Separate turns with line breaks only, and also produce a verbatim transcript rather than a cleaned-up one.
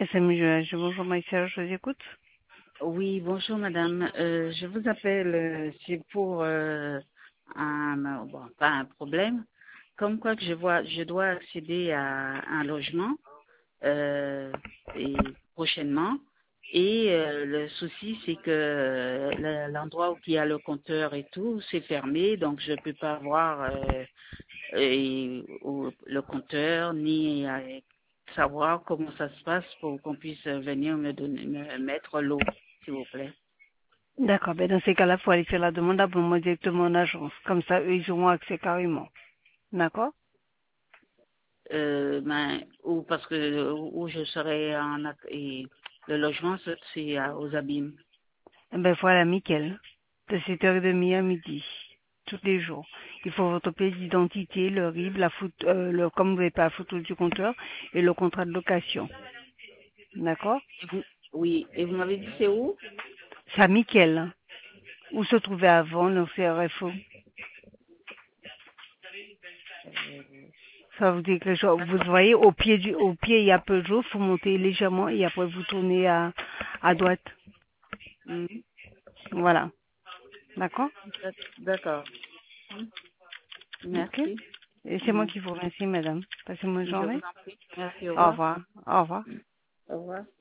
S M U, je bonjour Maïssa, je vous écoute.
Oui, bonjour madame. Euh, je vous appelle, euh, c'est pour euh, un, bon, pas un problème. Comme quoi que je vois, je dois accéder à un logement euh, et prochainement. Et euh, le souci, c'est que euh, le- l'endroit où il y a le compteur et tout, c'est fermé, donc je ne peux pas voir euh, et- ou le compteur ni euh, savoir comment ça se passe pour qu'on puisse venir me donner, me mettre l'eau, s'il vous plaît.
D'accord, ben dans ces cas-là, il faut aller faire la demande abonnement directement en agence. Comme ça, eux, ils auront accès carrément. D'accord?
Euh, ben, ou parce que où je serai en ac- et le logement c'est c'est à- aux abîmes.
Eh ben voilà, Mickaël. De sept heures trente à midi. Tous les jours. Il faut votre pièce d'identité, le R I B, la photo, euh, le, comme vous n'avez pas la photo du compteur, et le contrat de location. D'accord?
Et vous, oui, et vous m'avez dit c'est où?
C'est à Mickaël. Où se trouvait avant le C R F O?
Euh,
Ça vous dit quelque chose. Vous
d'accord.
voyez, au pied du, au pied, il y a Peugeot, faut monter légèrement et après vous tournez à, à droite.
Mhm.
Voilà. D'accord?
D'ac- D'accord. Mhm.
Ok.
Merci.
Et c'est moi
Mhm.
qui vous remercie, madame. Passez une bonne
Je vous
journée.
en prie. Merci, au
Au
revoir.
revoir. Au revoir.
Au revoir.